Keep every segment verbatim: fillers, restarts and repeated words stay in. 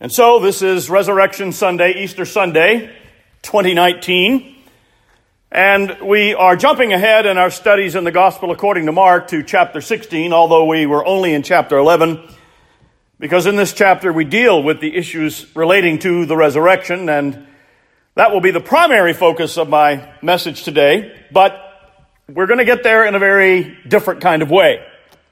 And so this is Resurrection Sunday, Easter Sunday, twenty nineteen. And we are jumping ahead in our studies in the Gospel according to Mark to chapter sixteen, although we were only in chapter eleven, because in this chapter we deal with the issues relating to the resurrection, and that will be the primary focus of my message today, but we're going to get there in a very different kind of way.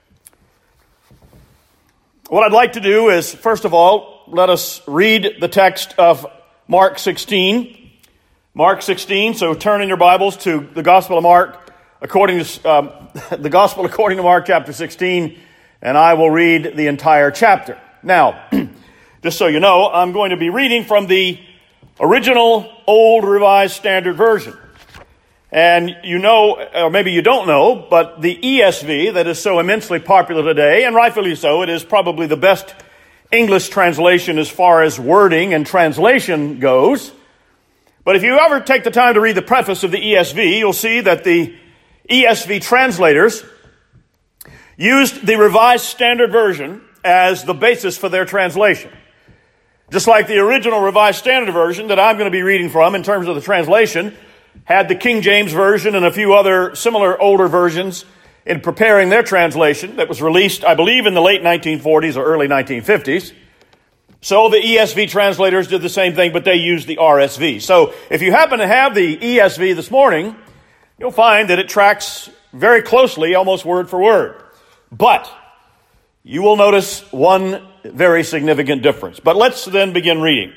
What I'd like to do is, first of all, let us read the text of Mark sixteen. Mark sixteen, so turn in your Bibles to the Gospel of Mark, according to um, the Gospel according to Mark chapter sixteen, and I will read the entire chapter. Now, just so you know, I'm going to be reading from the original Old Revised Standard Version. And you know, or maybe you don't know, but the E S V that is so immensely popular today, and rightfully so, it is probably the best English translation as far as wording and translation goes. But if you ever take the time to read the preface of the E S V, you'll see that the E S V translators used the Revised Standard Version as the basis for their translation. Just like the original Revised Standard Version that I'm going to be reading from in terms of the translation had the King James Version and a few other similar older versions in preparing their translation that was released, I believe, in the late nineteen forties or early nineteen fifties. So the E S V translators did the same thing, but they used the R S V. So if you happen to have the E S V this morning, you'll find that it tracks very closely, almost word for word. But you will notice one very significant difference. But let's then begin reading.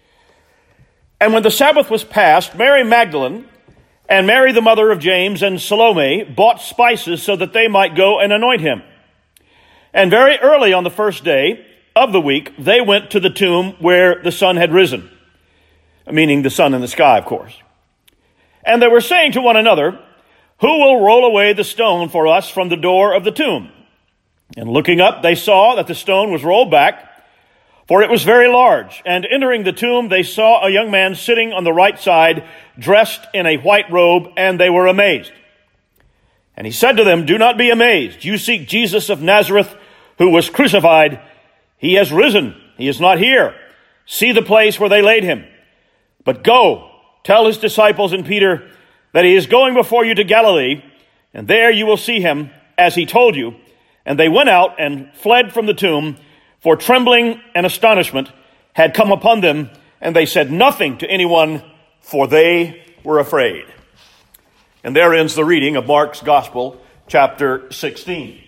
And when the Sabbath was past, Mary Magdalene and Mary the mother of James and Salome bought spices so that they might go and anoint him. And very early on the first day of the week, they went to the tomb where the sun had risen, meaning the sun in the sky, of course. And they were saying to one another, "Who will roll away the stone for us from the door of the tomb?" And looking up, they saw that the stone was rolled back, for it was very large. And entering the tomb, they saw a young man sitting on the right side, dressed in a white robe, and they were amazed. And he said to them, "Do not be amazed. You seek Jesus of Nazareth, who was crucified. He has risen. He is not here. See the place where they laid him. But go, tell his disciples and Peter that he is going before you to Galilee, and there you will see him, as he told you." And they went out and fled from the tomb, for trembling and astonishment had come upon them, and they said nothing to anyone, for they were afraid. And there ends the reading of Mark's Gospel, chapter sixteen.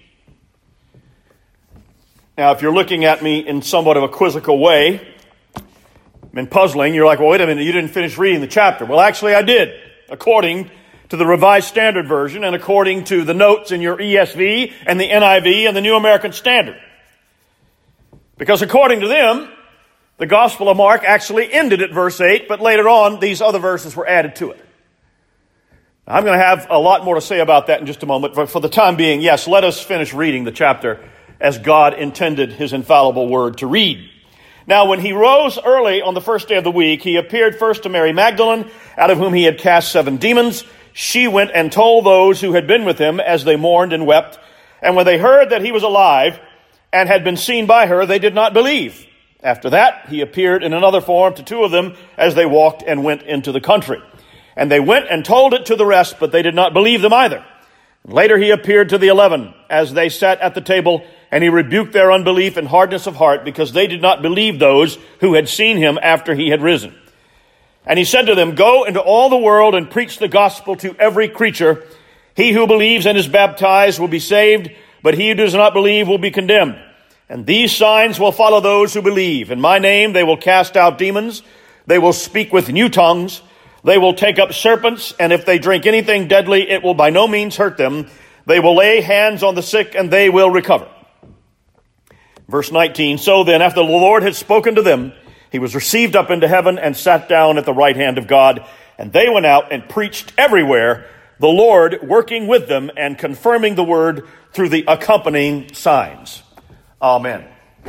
Now, if you're looking at me in somewhat of a quizzical way, and puzzling, you're like, well, wait a minute, you didn't finish reading the chapter. Well, actually, I did, according to the Revised Standard Version and according to the notes in your E S V and the N I V and the New American Standard. Because according to them, the Gospel of Mark actually ended at verse eight, but later on, these other verses were added to it. I'm going to have a lot more to say about that in just a moment, but for the time being, yes, let us finish reading the chapter as God intended his infallible word to read. Now, when he rose early on the first day of the week, he appeared first to Mary Magdalene, out of whom he had cast seven demons. She went and told those who had been with him as they mourned and wept. And when they heard that he was alive and had been seen by her, they did not believe. After that, he appeared in another form to two of them as they walked and went into the country. And they went and told it to the rest, but they did not believe them either. Later he appeared to the eleven as they sat at the table, and he rebuked their unbelief and hardness of heart, because they did not believe those who had seen him after he had risen. And he said to them, "Go into all the world and preach the gospel to every creature. He who believes and is baptized will be saved, but he who does not believe will be condemned. And these signs will follow those who believe. In my name they will cast out demons. They will speak with new tongues. They will take up serpents, and if they drink anything deadly, it will by no means hurt them. They will lay hands on the sick, and they will recover." Verse nineteen, "So then, after the Lord had spoken to them, he was received up into heaven and sat down at the right hand of God. And they went out and preached everywhere, the Lord working with them and confirming the word through the accompanying signs." Amen.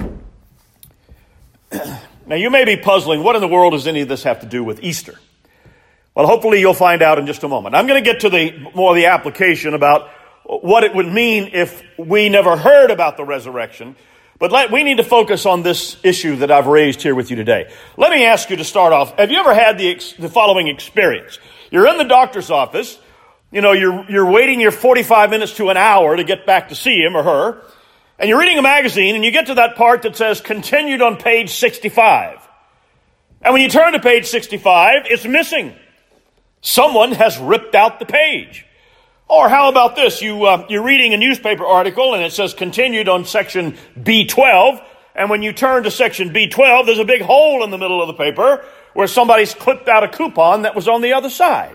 Now, you may be puzzling, what in the world does any of this have to do with Easter? Well, hopefully you'll find out in just a moment. I'm going to get to the more of the application about what it would mean if we never heard about the resurrection. But let, we need to focus on this issue that I've raised here with you today. Let me ask you to start off, have you ever had the, ex, the following experience? You're in the doctor's office, you know, you're, you're waiting your forty-five minutes to an hour to get back to see him or her, and you're reading a magazine and you get to that part that says continued on page sixty-five. And when you turn to page sixty-five, it's missing. Someone has ripped out the page. Or how about this? You, uh, you're reading a newspaper article and it says continued on section B twelve. And when you turn to section B twelve, there's a big hole in the middle of the paper where somebody's clipped out a coupon that was on the other side.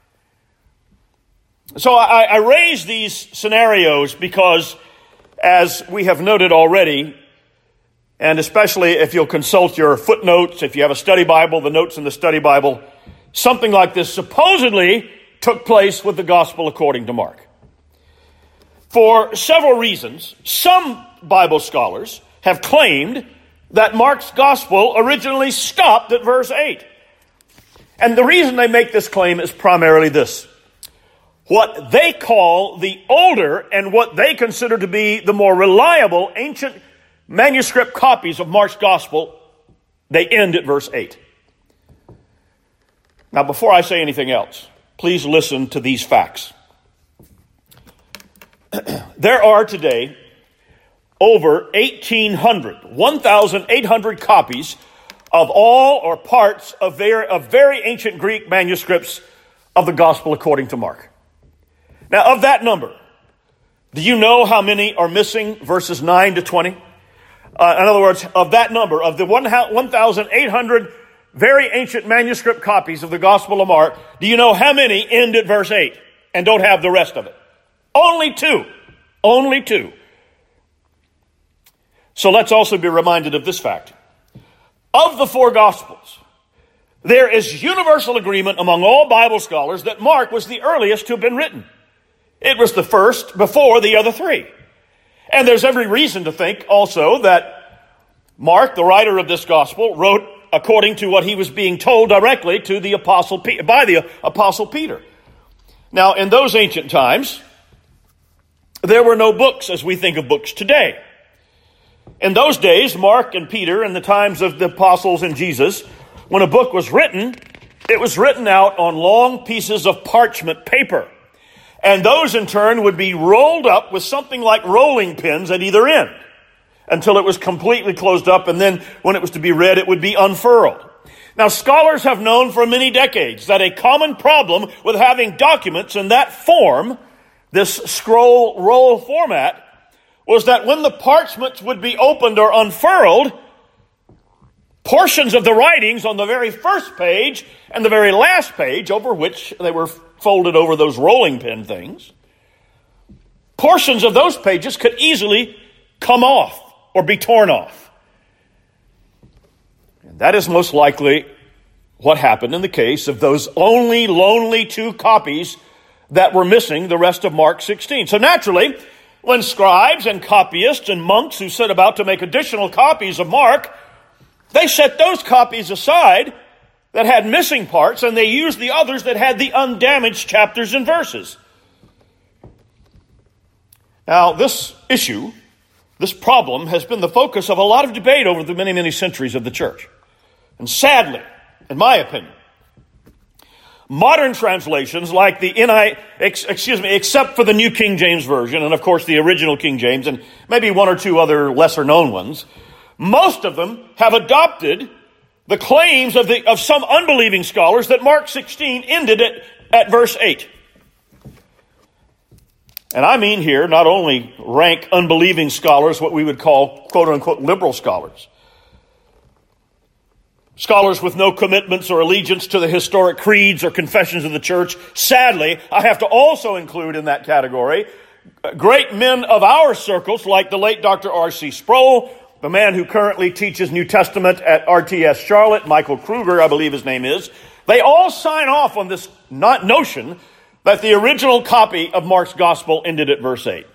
So I, I raise these scenarios because, as we have noted already, and especially if you'll consult your footnotes, if you have a study Bible, the notes in the study Bible, something like this supposedly took place with the gospel according to Mark. For several reasons, some Bible scholars have claimed that Mark's gospel originally stopped at verse eight. And the reason they make this claim is primarily this. What they call the older and what they consider to be the more reliable ancient manuscript copies of Mark's gospel, they end at verse eight. Now, before I say anything else, please listen to these facts. There are today over eighteen hundred, eighteen hundred copies of all or parts of very, of very ancient Greek manuscripts of the gospel according to Mark. Now, of that number, do you know how many are missing verses nine to twenty? Uh, in other words, of that number, of the eighteen hundred very ancient manuscript copies of the Gospel of Mark, do you know how many end at verse eight and don't have the rest of it? Only two. Only two. So let's also be reminded of this fact. Of the four Gospels, there is universal agreement among all Bible scholars that Mark was the earliest to have been written. It was the first before the other three. And there's every reason to think also that Mark, the writer of this Gospel, wrote according to what he was being told directly to the apostle Pe- by the apostle Peter. Now, in those ancient times, there were no books as we think of books today. In those days, Mark and Peter, in the times of the apostles and Jesus, when a book was written, it was written out on long pieces of parchment paper. And those in turn would be rolled up with something like rolling pins at either end, until it was completely closed up, and then when it was to be read, it would be unfurled. Now, scholars have known for many decades that a common problem with having documents in that form, this scroll roll format, was that when the parchments would be opened or unfurled, portions of the writings on the very first page and the very last page, over which they were folded over those rolling pin things, portions of those pages could easily come off or be torn off. And that is most likely what happened in the case of those only lonely two copies that were missing the rest of Mark sixteen. So naturally, when scribes and copyists and monks who set about to make additional copies of Mark, they set those copies aside that had missing parts, and they used the others that had the undamaged chapters and verses. Now, this issue, this problem, has been the focus of a lot of debate over the many, many centuries of the church. And sadly, in my opinion, modern translations like the N I, ex, excuse me, except for the New King James Version, and of course the original King James, and maybe one or two other lesser known ones, most of them have adopted the claims of the of some unbelieving scholars that Mark sixteen ended at, at verse eight. And I mean here not only rank unbelieving scholars, what we would call quote-unquote liberal scholars, scholars with no commitments or allegiance to the historic creeds or confessions of the church. Sadly, I have to also include in that category great men of our circles like the late Doctor R C Sproul, the man who currently teaches New Testament at R T S Charlotte, Michael Kruger, I believe his name is. They all sign off on this not notion that the original copy of Mark's gospel ended at verse eight.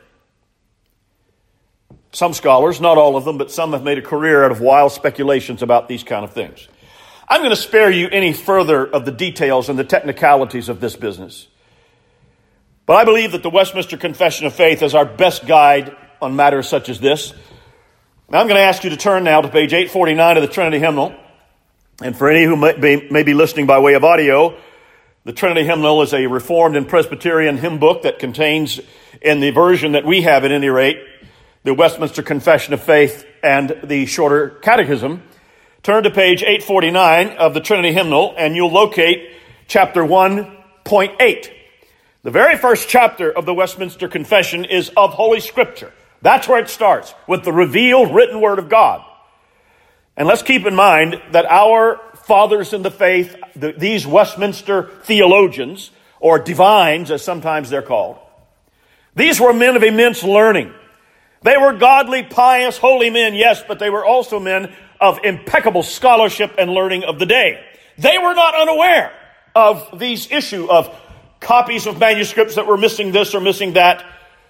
Some scholars, not all of them, but some have made a career out of wild speculations about these kind of things. I'm going to spare you any further of the details and the technicalities of this business. But I believe that the Westminster Confession of Faith is our best guide on matters such as this. Now I'm going to ask you to turn now to page eight forty-nine of the Trinity Hymnal. And for any who may be, may be listening by way of audio, the Trinity Hymnal is a Reformed and Presbyterian hymn book that contains, in the version that we have at any rate, the Westminster Confession of Faith and the Shorter Catechism. Turn to page eight forty-nine of the Trinity Hymnal, and you'll locate chapter one point eight. The very first chapter of the Westminster Confession is of Holy Scripture. That's where it starts, with the revealed written Word of God. And let's keep in mind that our fathers in the faith, the, these Westminster theologians, or divines as sometimes they're called, these were men of immense learning. They were godly, pious, holy men, yes, but they were also men of impeccable scholarship and learning of the day. They were not unaware of these issue of copies of manuscripts that were missing this or missing that.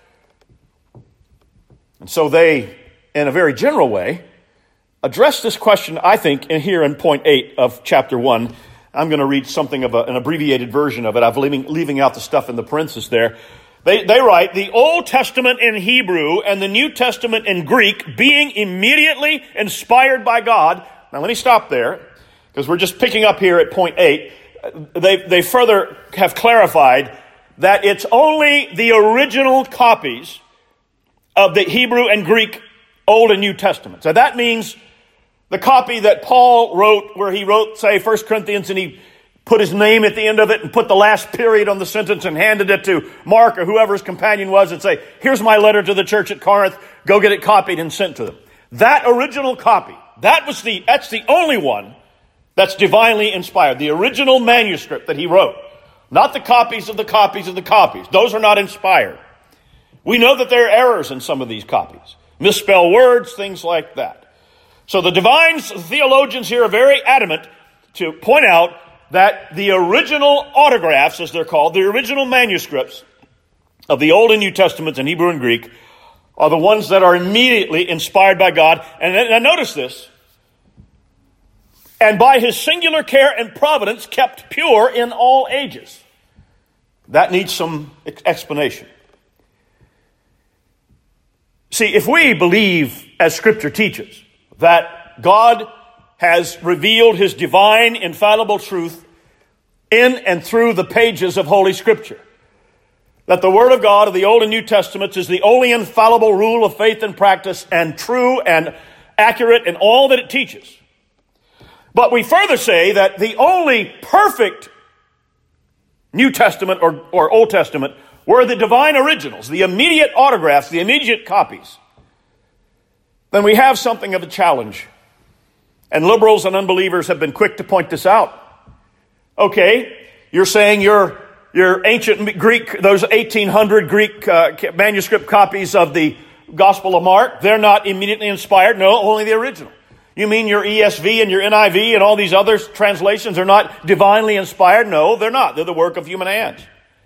And so they, in a very general way, address this question, I think, in here in point eight of chapter one. I'm going to read something of a, an abbreviated version of it. I'm leaving, leaving out the stuff in the parenthesis there. They, they write, the Old Testament in Hebrew and the New Testament in Greek being immediately inspired by God. Now let me stop there, because we're just picking up here at point eight. They, they further have clarified that it's only the original copies of the Hebrew and Greek Old and New Testaments. So that means the copy that Paul wrote, where he wrote, say, First Corinthians, and he put his name at the end of it and put the last period on the sentence and handed it to Mark or whoever his companion was and say, here's my letter to the church at Corinth, go get it copied and sent to them. That original copy, that was the, that's the only one that's divinely inspired. The original manuscript that he wrote. Not the copies of the copies of the copies. Those are not inspired. We know that there are errors in some of these copies. Misspell words, things like that. So the divines, the theologians here are very adamant to point out that the original autographs, as they're called, the original manuscripts of the Old and New Testaments in Hebrew and Greek, are the ones that are immediately inspired by God. And, and notice this. And by his singular care and providence kept pure in all ages. That needs some explanation. See, if we believe, as Scripture teaches, that God has revealed his divine, infallible truth in and through the pages of Holy Scripture, that the Word of God of the Old and New Testaments is the only infallible rule of faith and practice, and true and accurate in all that it teaches. But we further say that the only perfect New Testament or, or Old Testament were the divine originals, the immediate autographs, the immediate copies. Then we have something of a challenge. And liberals and unbelievers have been quick to point this out. Okay, you're saying your, your ancient Greek, those eighteen hundred Greek uh, manuscript copies of the Gospel of Mark, they're not immediately inspired. No, only the original. You mean your E S V and your N I V and all these other translations are not divinely inspired? No, they're not. They're the work of human hands.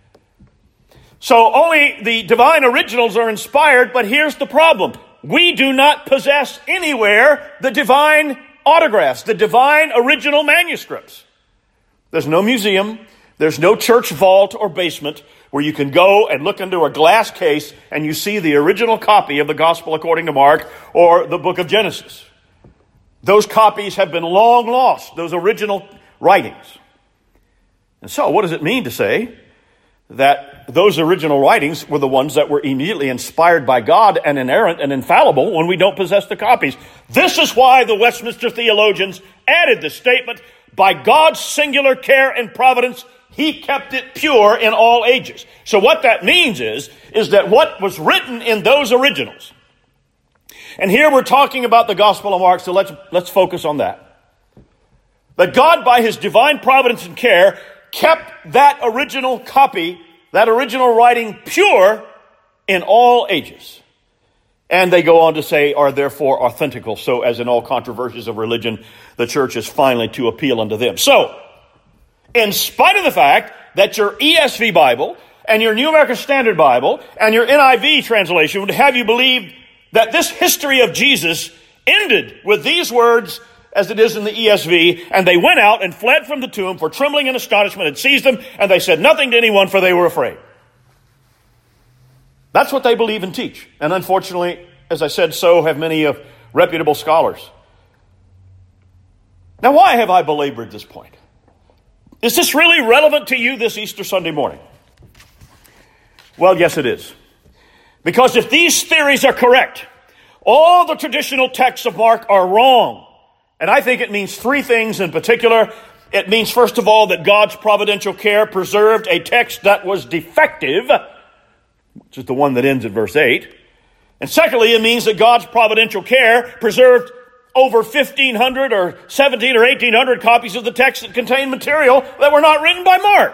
So only the divine originals are inspired, but here's the problem. We do not possess anywhere the divine autographs, the divine original manuscripts. There's no museum, there's no church vault or basement where you can go and look into a glass case and you see the original copy of the Gospel according to Mark or the book of Genesis. Those copies have been long lost, those original writings. And so, what does it mean to say that those original writings were the ones that were immediately inspired by God and inerrant and infallible when we don't possess the copies? This is why the Westminster theologians added the statement, by God's singular care and providence, he kept it pure in all ages. So what that means is, is that what was written in those originals, and here we're talking about the Gospel of Mark, so let's, let's focus on that. That God, by his divine providence and care, kept that original copy, that original writing pure in all ages. And they go on to say, are therefore authentical. So as in all controversies of religion, the church is finally to appeal unto them. So, in spite of the fact that your E S V Bible and your New American Standard Bible and your N I V translation would have you believe that this history of Jesus ended with these words, as it is in the E S V, and they went out and fled from the tomb, for trembling and astonishment had seized them, and they said nothing to anyone, for they were afraid. That's what they believe and teach. And unfortunately, as I said, so have many of reputable scholars. Now, why have I belabored this point? Is this really relevant to you this Easter Sunday morning? Well, yes, it is. Because if these theories are correct, all the traditional texts of Mark are wrong. And I think it means three things in particular. It means, first of all, that God's providential care preserved a text that was defective, which is the one that ends at verse eight. And secondly, it means that God's providential care preserved over fifteen hundred or seventeen or eighteen hundred copies of the text that contain material that were not written by Mark.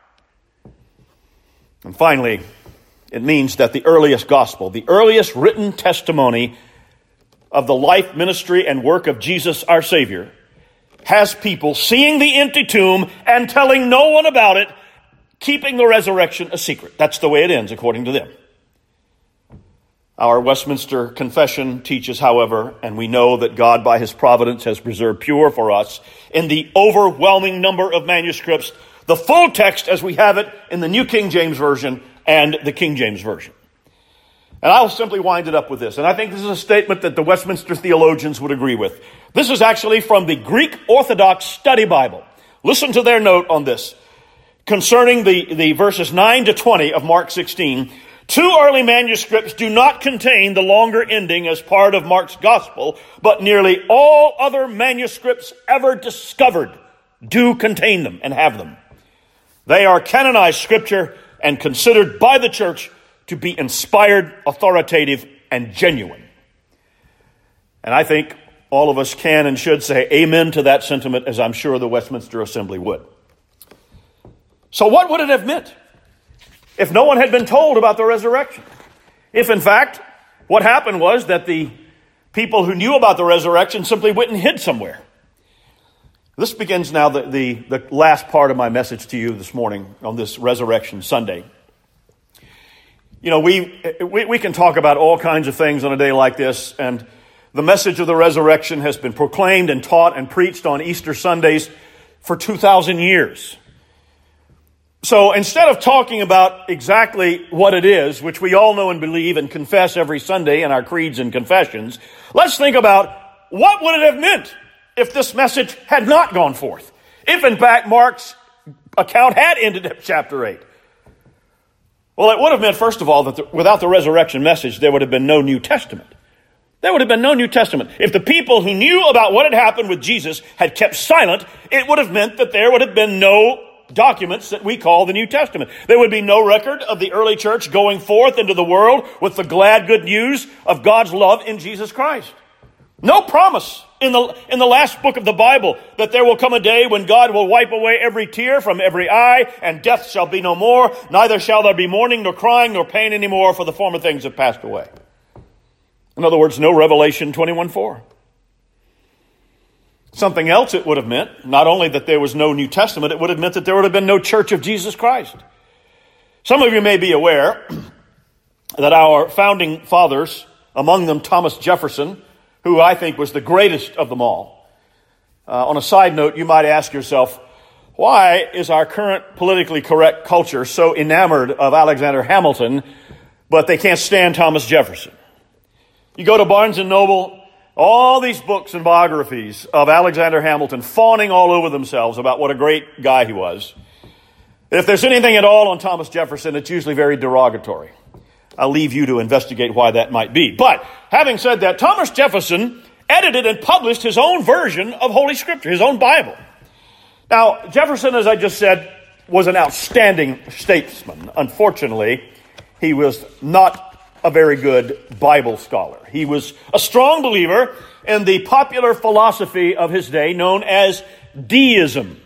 And finally, it means that the earliest gospel, the earliest written testimony of the life, ministry, and work of Jesus our Savior, has people seeing the empty tomb and telling no one about it, keeping the resurrection a secret. That's the way it ends, according to them. Our Westminster Confession teaches, however, and we know that God by his providence has preserved pure for us in the overwhelming number of manuscripts, the full text as we have it in the New King James Version and the King James Version. And I'll simply wind it up with this. And I think this is a statement that the Westminster theologians would agree with. This is actually from the Greek Orthodox Study Bible. Listen to their note on this. Concerning the, the verses nine to twenty of Mark sixteen, two early manuscripts do not contain the longer ending as part of Mark's gospel, but nearly all other manuscripts ever discovered do contain them and have them. They are canonized scripture and considered by the church to be inspired, authoritative, and genuine. And I think all of us can and should say amen to that sentiment, as I'm sure the Westminster Assembly would. So what would it have meant if no one had been told about the resurrection? If, in fact, what happened was that the people who knew about the resurrection simply went and hid somewhere. This begins now the, the, the last part of my message to you this morning on this Resurrection Sunday. You know, we, we we can talk about all kinds of things on a day like this, and the message of the resurrection has been proclaimed and taught and preached on Easter Sundays for two thousand years. So instead of talking about exactly what it is, which we all know and believe and confess every Sunday in our creeds and confessions, let's think about what would it have meant if this message had not gone forth. If, in fact, Mark's account had ended at chapter eight. Well, it would have meant, first of all, that the, without the resurrection message, there would have been no New Testament. There would have been no New Testament. If the people who knew about what had happened with Jesus had kept silent, it would have meant that there would have been no documents that we call the New Testament. There would be no record of the early church going forth into the world with the glad good news of God's love in Jesus Christ. No promise in the in the last book of the Bible that there will come a day when God will wipe away every tear from every eye, and death shall be no more, neither shall there be mourning, nor crying, nor pain anymore, for the former things have passed away. In other words, no Revelation twenty-one four. Something else it would have meant, not only that there was no New Testament, it would have meant that there would have been no Church of Jesus Christ. Some of you may be aware that our founding fathers, among them Thomas Jefferson, who I think was the greatest of them all. Uh, on a side note, you might ask yourself, why is our current politically correct culture so enamored of Alexander Hamilton, but they can't stand Thomas Jefferson? You go to Barnes and Noble, all these books and biographies of Alexander Hamilton fawning all over themselves about what a great guy he was. If there's anything at all on Thomas Jefferson, it's usually very derogatory. I'll leave you to investigate why that might be. But having said that, Thomas Jefferson edited and published his own version of Holy Scripture, his own Bible. Now, Jefferson, as I just said, was an outstanding statesman. Unfortunately, he was not a very good Bible scholar. He was a strong believer in the popular philosophy of his day known as deism.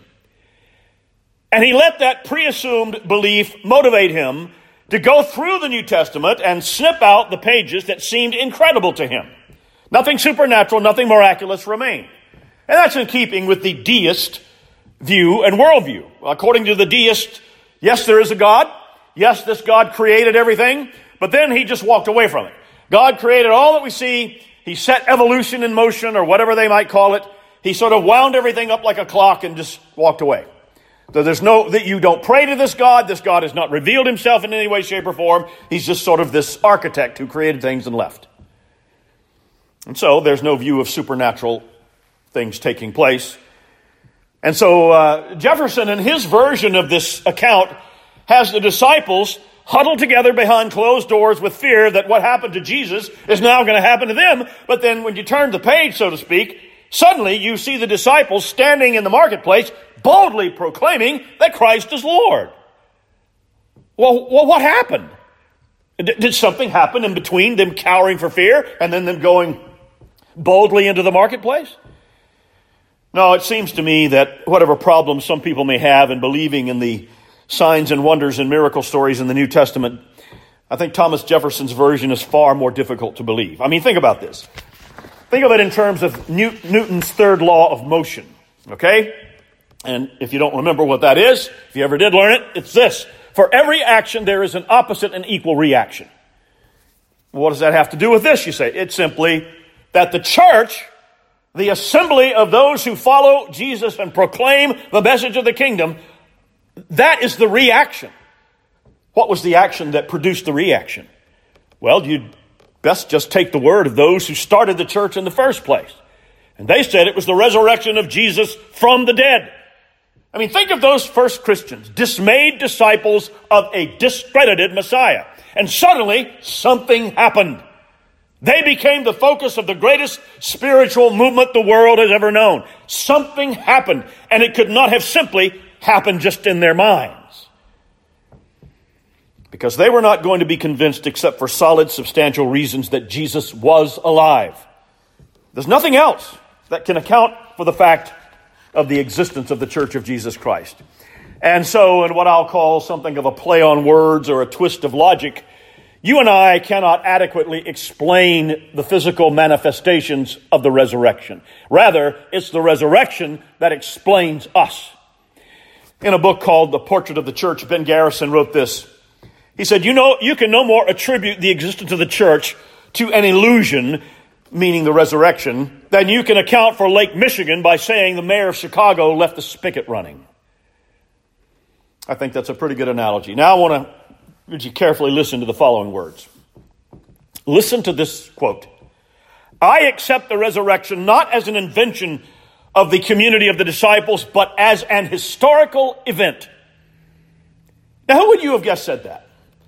And he let that pre-assumed belief motivate him to go through the New Testament and snip out the pages that seemed incredible to him. Nothing supernatural, nothing miraculous remained. And that's in keeping with the deist view and worldview. According to the deist, yes, there is a God. Yes, this God created everything, but then he just walked away from it. God created all that we see. He set evolution in motion, or whatever they might call it. He sort of wound everything up like a clock and just walked away. So there's no, that you don't pray to this God. This God has not revealed himself in any way, shape, or form. He's just sort of this architect who created things and left. And so there's no view of supernatural things taking place. And so uh, Jefferson, in his version of this account, has the disciples huddled together behind closed doors with fear that what happened to Jesus is now going to happen to them. But then when you turn the page, so to speak, suddenly you see the disciples standing in the marketplace boldly proclaiming that Christ is Lord. Well, well what happened? D- did something happen in between them cowering for fear and then them going boldly into the marketplace? No, it seems to me that whatever problems some people may have in believing in the signs and wonders and miracle stories in the New Testament, I think Thomas Jefferson's version is far more difficult to believe. I mean, think about this. Think of it in terms of Newt- Newton's third law of motion, okay? And if you don't remember what that is, if you ever did learn it, it's this. For every action, there is an opposite and equal reaction. What does that have to do with this, you say? It's simply that the church, the assembly of those who follow Jesus and proclaim the message of the kingdom, that is the reaction. What was the action that produced the reaction? Well, you'd best just take the word of those who started the church in the first place. And they said it was the resurrection of Jesus from the dead. I mean, think of those first Christians, dismayed disciples of a discredited Messiah. And suddenly, something happened. They became the focus of the greatest spiritual movement the world has ever known. Something happened, and it could not have simply happened just in their minds. Because they were not going to be convinced except for solid, substantial reasons that Jesus was alive. There's nothing else that can account for the fact of the existence of the Church of Jesus Christ. And so, in what I'll call something of a play on words or a twist of logic, you and I cannot adequately explain the physical manifestations of the resurrection. Rather, it's the resurrection that explains us. In a book called The Portrait of the Church, Ben Garrison wrote this. He said, you know, you can no more attribute the existence of the church to an illusion, meaning the resurrection, than you can account for Lake Michigan by saying the mayor of Chicago left the spigot running. I think that's a pretty good analogy. Now I want to, would you carefully listen to the following words. Listen to this quote. I accept the resurrection not as an invention of the community of the disciples, but as an historical event. Now, who would you have guessed said that?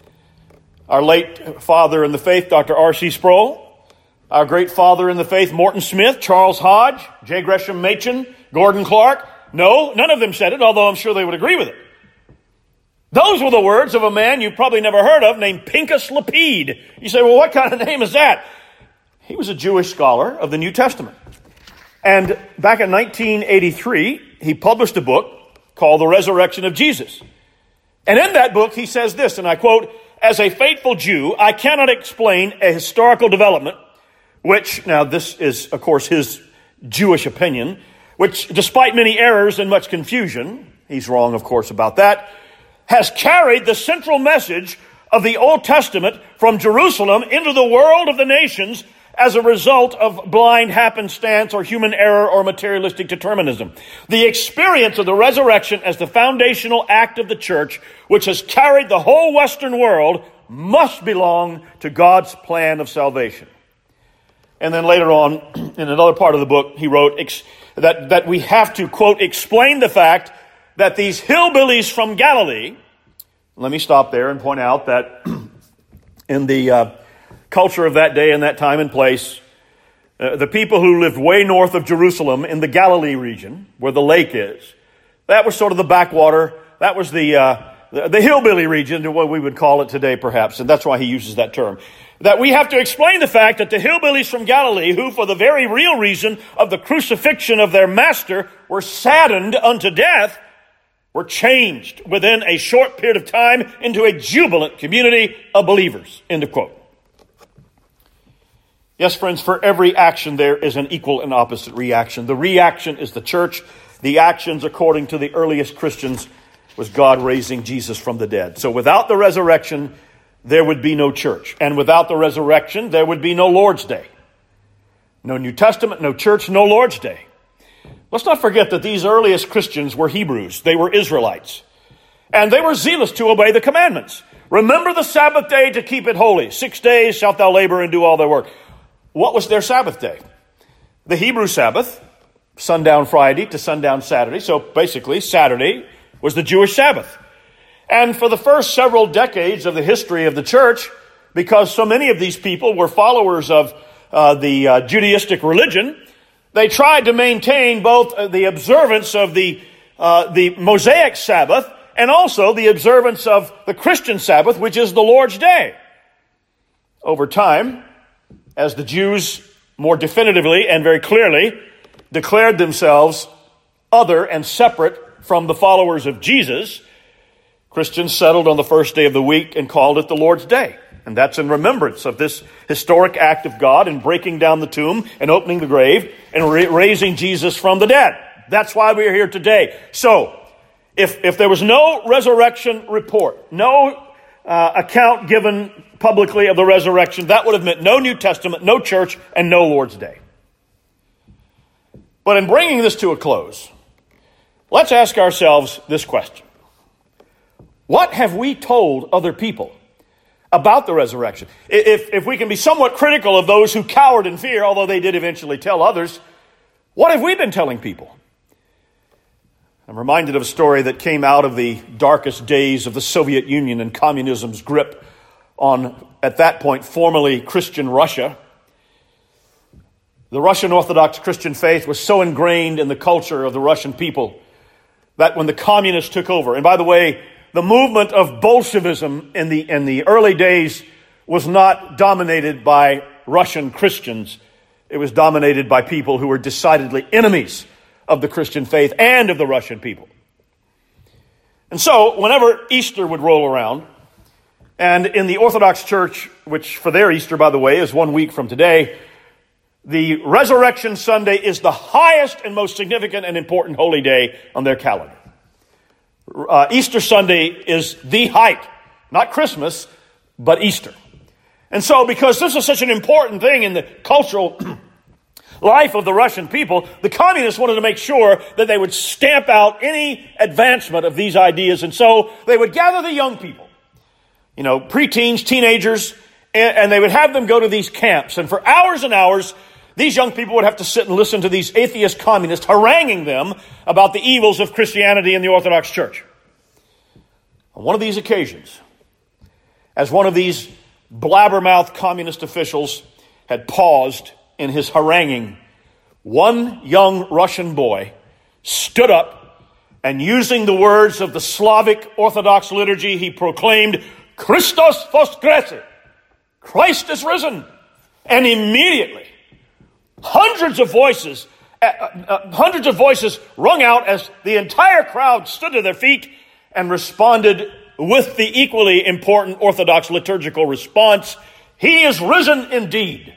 Our late father in the faith, Doctor R C Sproul. Our great father in the faith, Morton Smith, Charles Hodge, J. Gresham Machen, Gordon Clark. No, none of them said it, although I'm sure they would agree with it. Those were the words of a man you've probably never heard of named Pincus Lapide. You say, well, what kind of name is that? He was a Jewish scholar of the New Testament. And back in nineteen eighty-three, he published a book called The Resurrection of Jesus. And in that book, he says this, and I quote, as a faithful Jew, I cannot explain a historical development, which, now this is, of course, his Jewish opinion, which, despite many errors and much confusion, he's wrong, of course, about that, has carried the central message of the Old Testament from Jerusalem into the world of the nations as a result of blind happenstance or human error or materialistic determinism. The experience of the resurrection as the foundational act of the church, which has carried the whole Western world, must belong to God's plan of salvation. And then later on, in another part of the book, he wrote ex- that, that we have to, quote, explain the fact that these hillbillies from Galilee, let me stop there and point out that in the uh, culture of that day and that time and place, uh, the people who lived way north of Jerusalem in the Galilee region, where the lake is, that was sort of the backwater, that was the, uh, the, the hillbilly region, what we would call it today perhaps, and that's why he uses that term. That we have to explain the fact that the hillbillies from Galilee, who for the very real reason of the crucifixion of their master were saddened unto death, were changed within a short period of time into a jubilant community of believers. End of quote. Yes, friends, for every action there is an equal and opposite reaction. The reaction is the church. The actions, according to the earliest Christians, was God raising Jesus from the dead. So without the resurrection, there would be no church. And without the resurrection, there would be no Lord's Day. No New Testament, no church, no Lord's Day. Let's not forget that these earliest Christians were Hebrews. They were Israelites. And they were zealous to obey the commandments. Remember the Sabbath day to keep it holy. Six days shalt thou labor and do all thy work. what was their Sabbath day? The Hebrew Sabbath, sundown Friday to sundown Saturday. So basically, Saturday was the Jewish Sabbath. And for the first several decades of the history of the church, because so many of these people were followers of uh, the uh, Judaistic religion, they tried to maintain both uh, the observance of the uh, the Mosaic Sabbath and also the observance of the Christian Sabbath, which is the Lord's Day. Over time, as the Jews more definitively and very clearly declared themselves other and separate from the followers of Jesus, Christians settled on the first day of the week and called it the Lord's Day. And that's in remembrance of this historic act of God in breaking down the tomb and opening the grave and ra- raising Jesus from the dead. That's why we are here today. So, if, if there was no resurrection report, no uh, account given publicly of the resurrection, that would have meant no New Testament, no church, and no Lord's Day. But in bringing this to a close, let's ask ourselves this question. What have we told other people about the resurrection? If, if we can be somewhat critical of those who cowered in fear, although they did eventually tell others, what have we been telling people? I'm reminded of a story that came out of the darkest days of the Soviet Union and communism's grip on, at that point, formerly Christian Russia. The Russian Orthodox Christian faith was so ingrained in the culture of the Russian people that when the communists took over, and by the way, the movement of Bolshevism in the in the early days was not dominated by Russian Christians. It was dominated by people who were decidedly enemies of the Christian faith and of the Russian people. And so, whenever Easter would roll around, and in the Orthodox Church, which for their Easter, by the way, is one week from today, the Resurrection Sunday is the highest and most significant and important holy day on their calendar. Uh, Easter Sunday is the height, not Christmas, but Easter. And so, because this is such an important thing in the cultural life of the Russian people, the communists wanted to make sure that they would stamp out any advancement of these ideas. And so they would gather the young people, you know, preteens, teenagers, and, and they would have them go to these camps. And for hours and hours, these young people would have to sit and listen to these atheist communists haranguing them about the evils of Christianity in the Orthodox Church. On one of these occasions, as one of these blabbermouth communist officials had paused in his haranguing, one young Russian boy stood up and, using the words of the Slavic Orthodox liturgy, he proclaimed, "Christos voskreσε," Christ is risen. And immediately, Hundreds of voices, uh, uh, hundreds of voices rung out as the entire crowd stood to their feet and responded with the equally important Orthodox liturgical response, "He is risen indeed."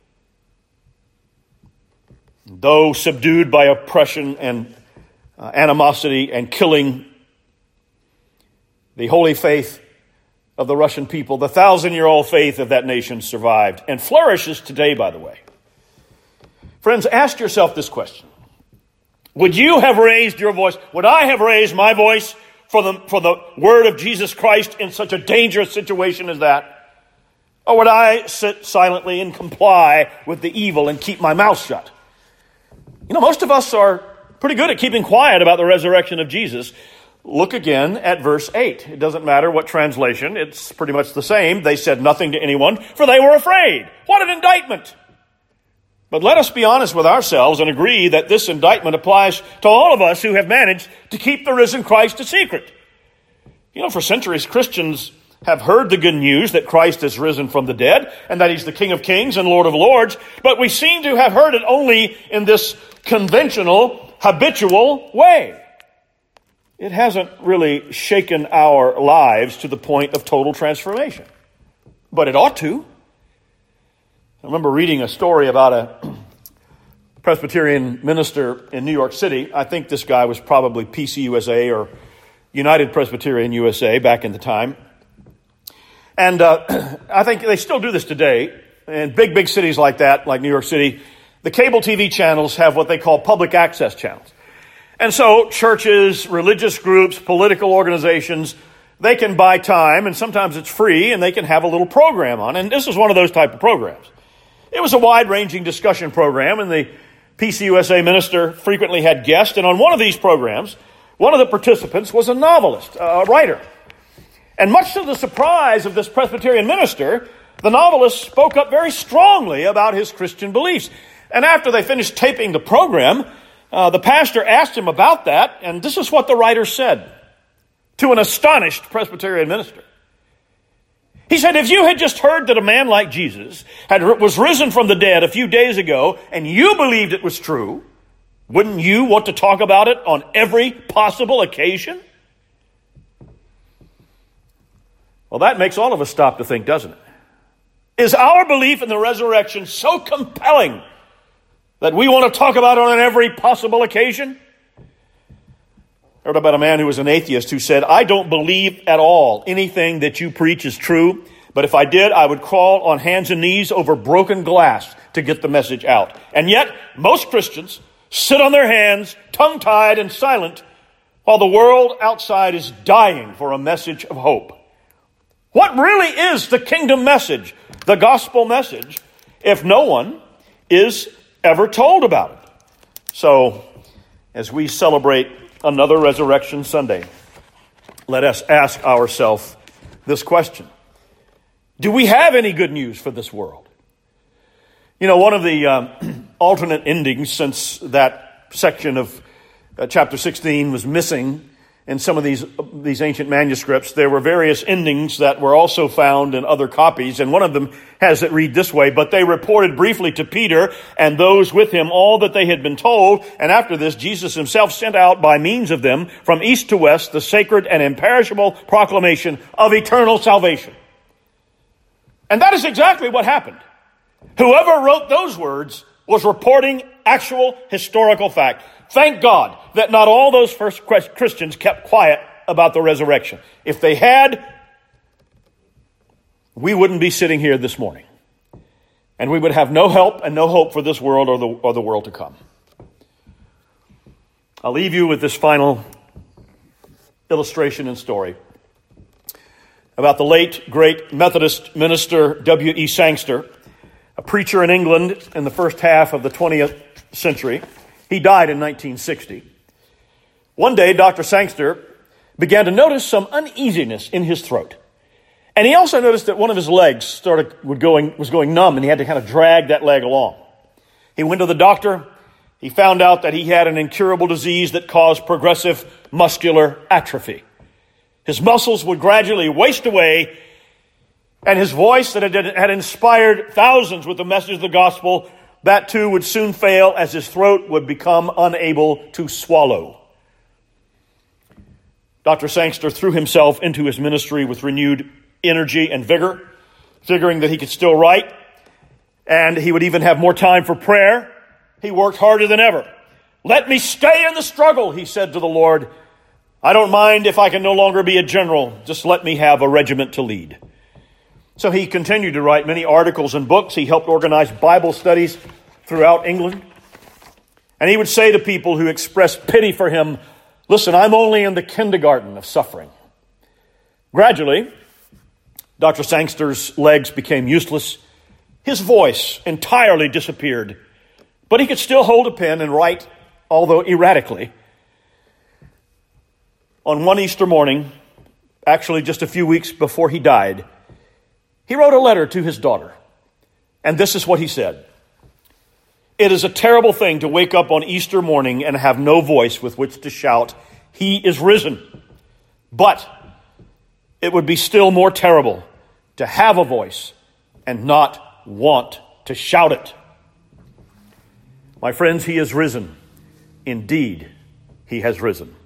Though subdued by oppression and uh, animosity and killing, the holy faith of the Russian people, the thousand-year-old faith of that nation, survived and flourishes today, by the way. Friends, ask yourself this question. Would you have raised your voice? Would I have raised my voice for the, for the word of Jesus Christ in such a dangerous situation as that? Or would I sit silently and comply with the evil and keep my mouth shut? You know, most of us are pretty good at keeping quiet about the resurrection of Jesus. Look again at verse eight. It doesn't matter what translation. It's pretty much the same. They said nothing to anyone, for they were afraid. What an indictment! But let us be honest with ourselves and agree that this indictment applies to all of us who have managed to keep the risen Christ a secret. You know, for centuries, Christians have heard the good news that Christ is risen from the dead and that he's the King of Kings and Lord of Lords, but we seem to have heard it only in this conventional, habitual way. It hasn't really shaken our lives to the point of total transformation, but it ought to. I remember reading a story about a Presbyterian minister in New York City. I think this guy was probably P C U S A or United Presbyterian U S A back in the time. And uh, I think they still do this today. In big, big cities like that, like New York City, the cable T V channels have what they call public access channels. And so churches, religious groups, political organizations, they can buy time, and sometimes it's free, and they can have a little program on. And this is one of those type of programs. It was a wide-ranging discussion program, and the P C U S A minister frequently had guests. And on one of these programs, one of the participants was a novelist, a writer. And much to the surprise of this Presbyterian minister, the novelist spoke up very strongly about his Christian beliefs. And after they finished taping the program, uh, the pastor asked him about that, and this is what the writer said to an astonished Presbyterian minister. He said, if you had just heard that a man like Jesus had was risen from the dead a few days ago, and you believed it was true, wouldn't you want to talk about it on every possible occasion? Well, that makes all of us stop to think, doesn't it? Is our belief in the resurrection so compelling that we want to talk about it on every possible occasion? I heard about a man who was an atheist who said, I don't believe at all anything that you preach is true, but if I did, I would crawl on hands and knees over broken glass to get the message out. And yet, most Christians sit on their hands, tongue-tied and silent, while the world outside is dying for a message of hope. What really is the kingdom message, the gospel message, if no one is ever told about it? So, as we celebrate another Resurrection Sunday, let us ask ourselves this question. Do we have any good news for this world? You know, one of the um, alternate endings, since that section of uh, chapter sixteen was missing in some of these these ancient manuscripts, there were various endings that were also found in other copies, and one of them has it read this way: but they reported briefly to Peter and those with him all that they had been told, and after this Jesus himself sent out by means of them from east to west the sacred and imperishable proclamation of eternal salvation. And that is exactly what happened. Whoever wrote those words was reporting actual historical fact. Thank God that not all those first Christians kept quiet about the resurrection. If they had, we wouldn't be sitting here this morning. And we would have no help and no hope for this world or the, or the world to come. I'll leave you with this final illustration and story about the late, great Methodist minister W E Sangster, a preacher in England in the first half of the twentieth century. He died in nineteen sixty. One day, Doctor Sangster began to notice some uneasiness in his throat. And he also noticed that one of his legs started would going, was going numb, and he had to kind of drag that leg along. He went to the doctor. He found out that he had an incurable disease that caused progressive muscular atrophy. His muscles would gradually waste away, and his voice that had, had inspired thousands with the message of the gospel, that too would soon fail as his throat would become unable to swallow. Doctor Sangster threw himself into his ministry with renewed energy and vigor, figuring that he could still write, and he would even have more time for prayer. He worked harder than ever. Let me stay in the struggle, he said to the Lord. I don't mind if I can no longer be a general. Just let me have a regiment to lead. So he continued to write many articles and books. He helped organize Bible studies throughout England. And he would say to people who expressed pity for him, listen, I'm only in the kindergarten of suffering. Gradually, Doctor Sangster's legs became useless. His voice entirely disappeared. But he could still hold a pen and write, although erratically. On one Easter morning, actually just a few weeks before he died, he wrote a letter to his daughter. And this is what he said. It is a terrible thing to wake up on Easter morning and have no voice with which to shout, He is risen. But it would be still more terrible to have a voice and not want to shout it. My friends, He is risen. Indeed, He has risen.